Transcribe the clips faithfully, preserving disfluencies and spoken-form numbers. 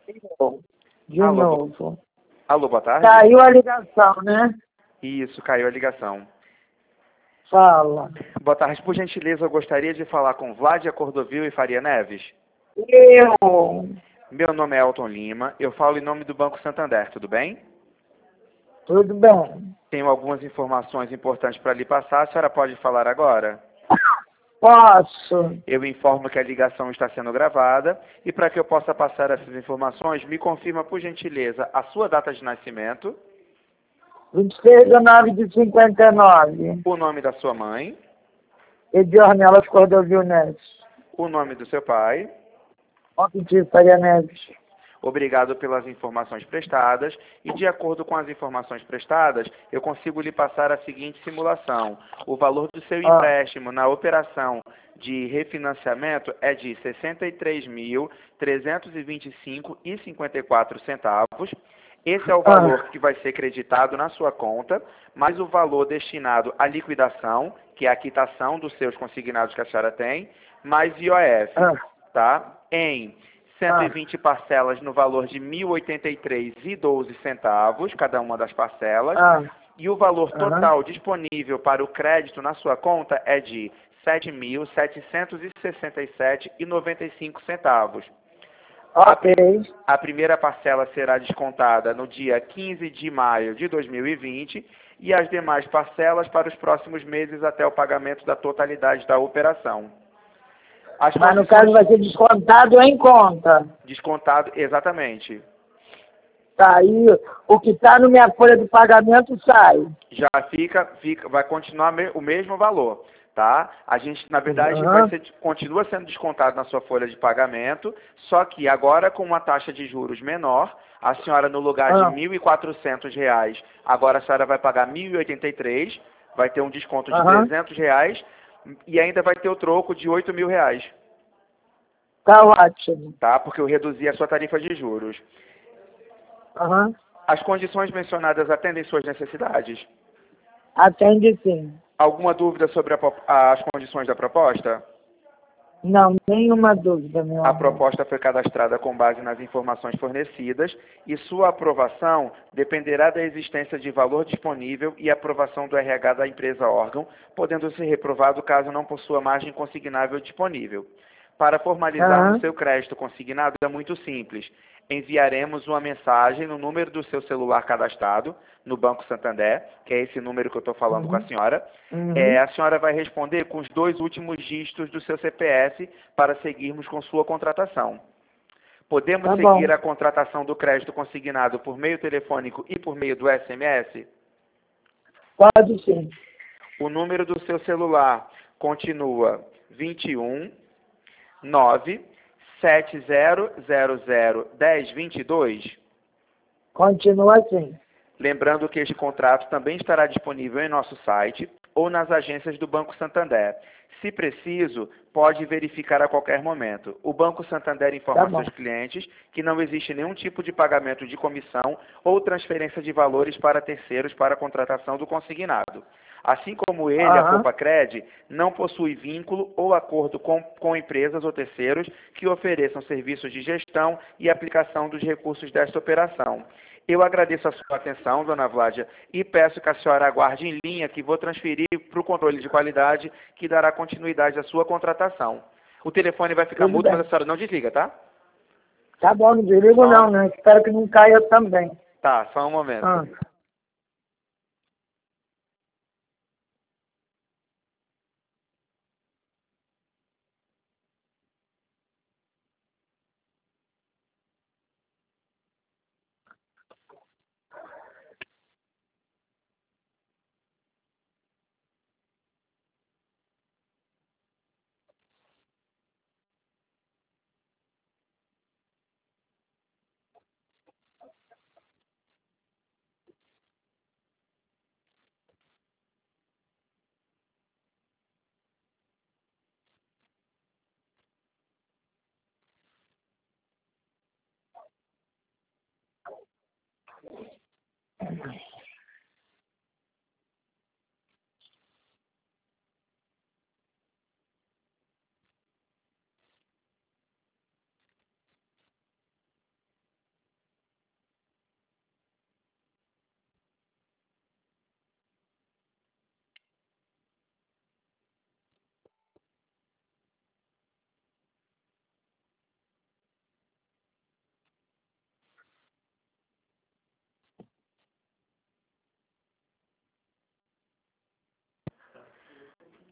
De Alô, bo- novo. alô, boa tarde? Caiu a ligação, né? Isso, caiu a ligação. Fala. Boa tarde, por gentileza, eu gostaria de falar com Vládia Cordovil e Faria Neves. Eu. Meu nome é Elton Lima, eu falo em nome do Banco Santander, tudo bem? Tudo bem. Tenho algumas informações importantes para lhe passar, a senhora pode falar agora? Posso. Eu informo que a ligação está sendo gravada e para que eu possa passar essas informações, me confirma, por gentileza, a sua data de nascimento, vinte e seis de nove de cinquenta e nove. o nome da sua mãe, Ediornelas Cordovil Neves. o nome do seu pai. Opti Faria Neves. Obrigado pelas informações prestadas e, de acordo com as informações prestadas, eu consigo lhe passar a seguinte simulação. O valor do seu Ah. empréstimo na operação de refinanciamento é de sessenta e três mil, trezentos e vinte e cinco reais e cinquenta e quatro centavos. Esse é o valor Ah. que vai ser creditado na sua conta, mais o valor destinado à liquidação, que é a quitação dos seus consignados que a senhora tem, mais I O F, Ah. tá? Em cento e Ah. vinte parcelas no valor de mil e oitenta e três reais e doze centavos, cada uma das parcelas, Ah. e o valor Aham. total disponível para o crédito na sua conta é de sete mil setecentos e sessenta e sete reais e noventa e cinco centavos. A, Ok. prim- a primeira parcela será descontada no dia quinze de maio de dois mil e vinte e as demais parcelas para os próximos meses até o pagamento da totalidade da operação. As Mas no condições caso vai ser descontado em conta. descontado, exatamente. Tá aí, o que está na minha folha de pagamento sai. Já fica, fica, vai continuar me- o mesmo valor, tá? A gente, na verdade, vai Aham. ser, continua sendo descontado na sua folha de pagamento, só que agora com uma taxa de juros menor, a senhora no lugar de Ah. mil e quatrocentos reais, agora a senhora vai pagar mil e oitenta e três, vai ter um desconto de Aham. trezentos reais e ainda vai ter o troco de oito mil reais, Tá ótimo. tá? Porque eu reduzi a sua tarifa de juros. Aham. As condições mencionadas atendem suas necessidades? Atende sim. Alguma dúvida sobre a po- as condições da proposta? Não, nenhuma dúvida, meu A amor. proposta foi cadastrada com base nas informações fornecidas e sua aprovação dependerá da existência de valor disponível e aprovação do R H da empresa órgão, podendo ser reprovado caso não possua margem consignável disponível. Para formalizar o Aham. seu crédito consignado é muito simples. Enviaremos uma mensagem no número do seu celular cadastrado no Banco Santander, que é esse número que eu estou falando com a Uhum. senhora. É, Uhum. a senhora vai responder com os dois últimos dígitos do seu C P F para seguirmos com sua contratação. Podemos Tá seguir bom. a contratação do crédito consignado por meio telefônico e por meio do S M S? Pode sim. O número do seu celular continua vinte e um, nove, sete zero zero zero, um zero dois dois. Continua assim. Lembrando que este contrato também estará disponível em nosso site ou nas agências do Banco Santander. Se preciso, pode verificar a qualquer momento. O Banco Santander Tá informa a bom. seus clientes que não existe nenhum tipo de pagamento de comissão ou transferência de valores para terceiros para a contratação do consignado. Assim como ele, a Aham. Copacred, não possui vínculo ou acordo com, com empresas ou terceiros que ofereçam serviços de gestão e aplicação dos recursos desta operação. Eu agradeço a sua atenção, dona Vládia, e peço que a senhora aguarde em linha que vou transferir para o controle de qualidade que dará continuidade à sua contratação. O telefone vai ficar Tudo mudo, mas a bem. senhora não desliga, tá? Tá bom, não desligo Só, não, né? Espero que não caia também. tá, só um momento. Ah.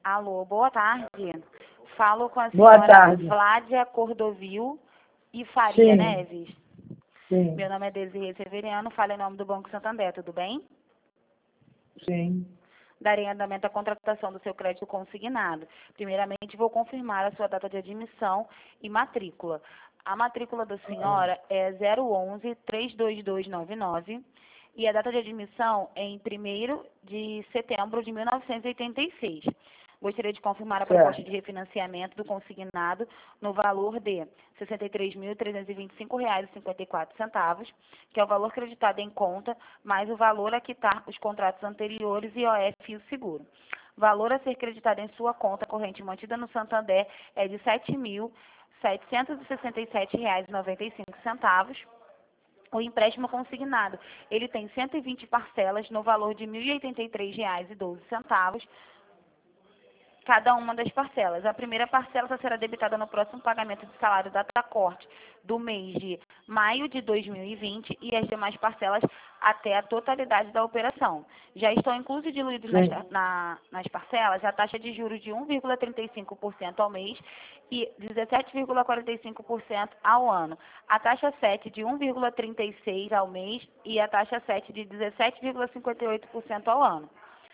Alô, boa tarde. Falo com a Boa senhora tarde. Vládia Cordovil e Faria Sim. Neves. Sim, Meu nome é Desirê Severiano, falo em nome do Banco Santander, tudo bem? sim. Darei andamento à contratação do seu crédito consignado. Primeiramente, vou confirmar a sua data de admissão e matrícula. A matrícula da senhora é zero onze, três dois dois nove nove e a data de admissão é em primeiro de setembro de mil novecentos e oitenta e seis. Gostaria de confirmar a Certo. proposta de refinanciamento do consignado no valor de sessenta e três mil, trezentos e vinte e cinco reais e cinquenta e quatro centavos, que é o valor creditado em conta, mais o valor a quitar os contratos anteriores, I O F e o seguro. O valor a ser creditado em sua conta corrente mantida no Santander é de sete mil, setecentos e sessenta e sete reais e noventa e cinco centavos. O empréstimo consignado, ele tem cento e vinte parcelas no valor de mil e oitenta e três reais e doze centavos, cada uma das parcelas. A primeira parcela só será debitada no próximo pagamento de salário da corte do mês de maio de dois mil e vinte e as demais parcelas até a totalidade da operação. Já estão inclusos e diluídos nas, Sim. na, nas parcelas a taxa de juros de um vírgula trinta e cinco por cento ao mês e dezessete vírgula quarenta e cinco por cento ao ano. A taxa sete de um vírgula trinta e seis por cento ao mês e a taxa sete de dezessete vírgula cinquenta e oito por cento ao ano.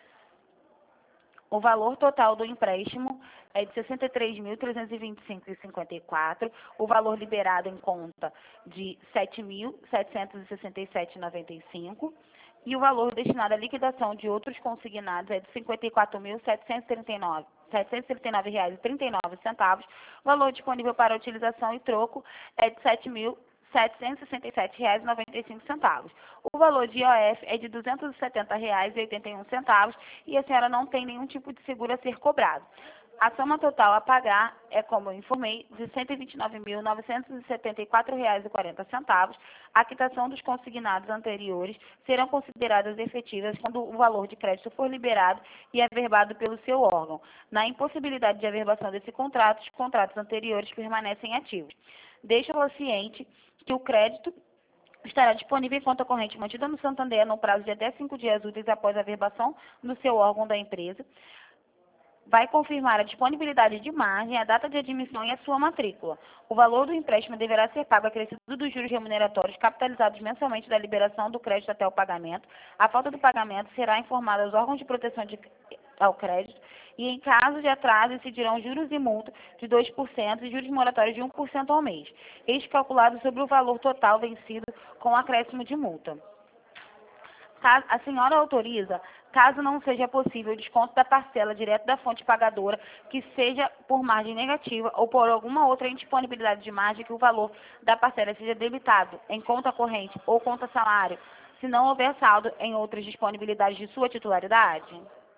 O valor total do empréstimo é de sessenta e três mil, trezentos e vinte e cinco reais e cinquenta e quatro centavos, o valor liberado em conta de sete mil, setecentos e sessenta e sete reais e noventa e cinco centavos e o valor destinado à liquidação de outros consignados é de cinquenta e quatro mil, setecentos e trinta e nove reais e trinta e nove centavos. O valor disponível para utilização e troco é de sete mil, setecentos e sessenta e sete reais e noventa e cinco centavos. O valor de I O F é de duzentos e setenta reais e oitenta e um centavos e a senhora não tem nenhum tipo de seguro a ser cobrado. A soma total a pagar é, como eu informei, de cento e vinte e nove mil, novecentos e setenta e quatro reais e quarenta centavos. A quitação dos consignados anteriores serão consideradas efetivas quando o valor de crédito for liberado e averbado pelo seu órgão. Na impossibilidade de averbação desse contrato, os contratos anteriores permanecem ativos. Deixa-o ciente que o crédito estará disponível em conta corrente mantida no Santander no prazo de até cinco dias úteis após a averbação no seu órgão da empresa. Vai confirmar a disponibilidade de margem, a data de admissão e a sua matrícula. O valor do empréstimo deverá ser pago acrescido dos juros remuneratórios capitalizados mensalmente da liberação do crédito até o pagamento. A falta do pagamento será informada aos órgãos de proteção de, ao crédito e, em caso de atraso, incidirão juros e multa de dois por cento e juros moratórios de um por cento ao mês, este calculado sobre o valor total vencido com acréscimo de multa. A senhora autoriza, caso não seja possível o desconto da parcela direto da fonte pagadora, que seja por margem negativa ou por alguma outra indisponibilidade de margem, que o valor da parcela seja debitado em conta corrente ou conta salário, se não houver saldo em outras disponibilidades de sua titularidade?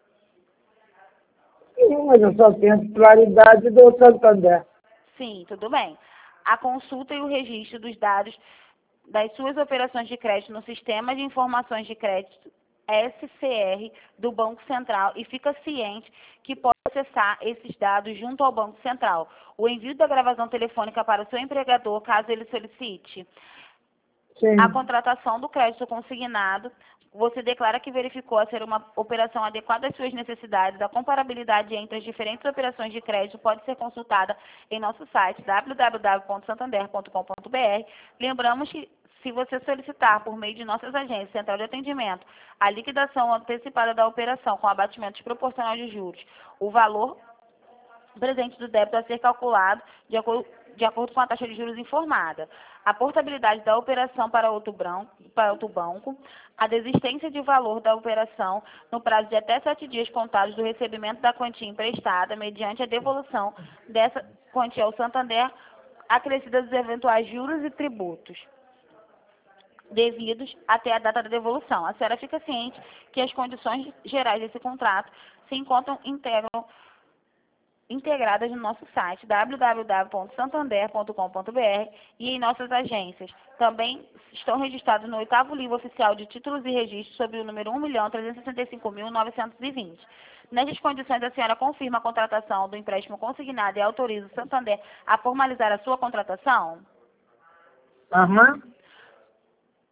Sim, mas eu só tenho a titularidade do Santander. Sim, tudo bem. A consulta e o registro dos dados das suas operações de crédito no Sistema de Informações de Crédito, S C R, do Banco Central, e fica ciente que pode acessar esses dados junto ao Banco Central. O envio da gravação telefônica para o seu empregador, caso ele solicite Sim. a contratação do crédito consignado, você declara que verificou a ser uma operação adequada às suas necessidades. A comparabilidade entre as diferentes operações de crédito pode ser consultada em nosso site w w w ponto santander ponto com ponto b r. Lembramos que, se você solicitar por meio de nossas agências, central de atendimento, a liquidação antecipada da operação com abatimento desproporcional de juros, o valor presente do débito a ser calculado de acordo, de acordo com a taxa de juros informada, a portabilidade da operação para outro, branco, para outro banco, a desistência de valor da operação no prazo de até sete dias contados do recebimento da quantia emprestada, mediante a devolução dessa quantia ao Santander, acrescida dos eventuais juros e tributos devidos até a data da devolução. A senhora fica ciente que as condições gerais desse contrato se encontram integram, integradas no nosso site w w w ponto santander ponto com ponto b r e em nossas agências. Também estão registrados no oitavo livro oficial de títulos e registros sob o número um milhão trezentos e sessenta e cinco mil novecentos e vinte. Nestas condições, a senhora confirma a contratação do empréstimo consignado e autoriza o Santander a formalizar a sua contratação? Aham.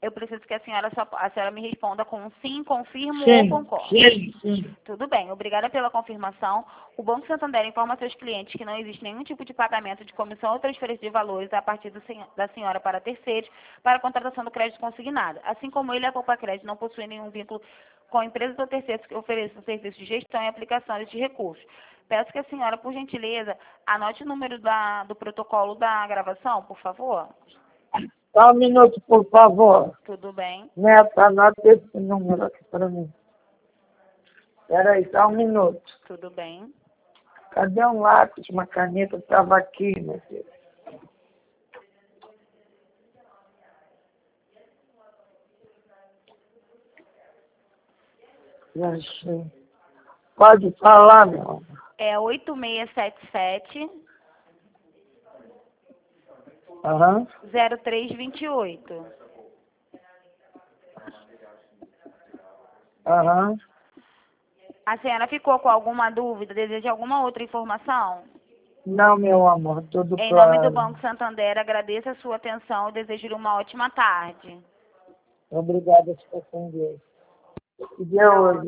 Eu preciso que a senhora, só, a senhora me responda com um sim, confirmo Sim, ou concordo. sim, sim. Tudo bem, obrigada pela confirmação. O Banco Santander informa seus clientes que não existe nenhum tipo de pagamento de comissão ou transferência de valores a partir do sen- da senhora para terceiros para a contratação do crédito consignado. Assim como ele, a Poupa Crédito não possui nenhum vínculo com empresas ou terceiros que ofereçam serviços de gestão e aplicação desses recursos. Peço que a senhora, por gentileza, anote o número da- do protocolo da gravação, por favor. Só um minuto, por favor. Tudo bem. Neto, anota esse número aqui para mim. Espera aí, só um minuto. Tudo bem. Cadê um lápis, uma caneta? Estava aqui, meu filho. Já achei. Pode falar, meu amor. É oito seis sete sete, Aham. zero três dois oito. Aham. A senhora ficou com alguma dúvida? Deseja alguma outra informação? Não, meu amor, tudo Em claro. nome do Banco Santander, agradeço a sua atenção e desejo-lhe uma ótima tarde. Obrigada por atender. Que dia é hoje?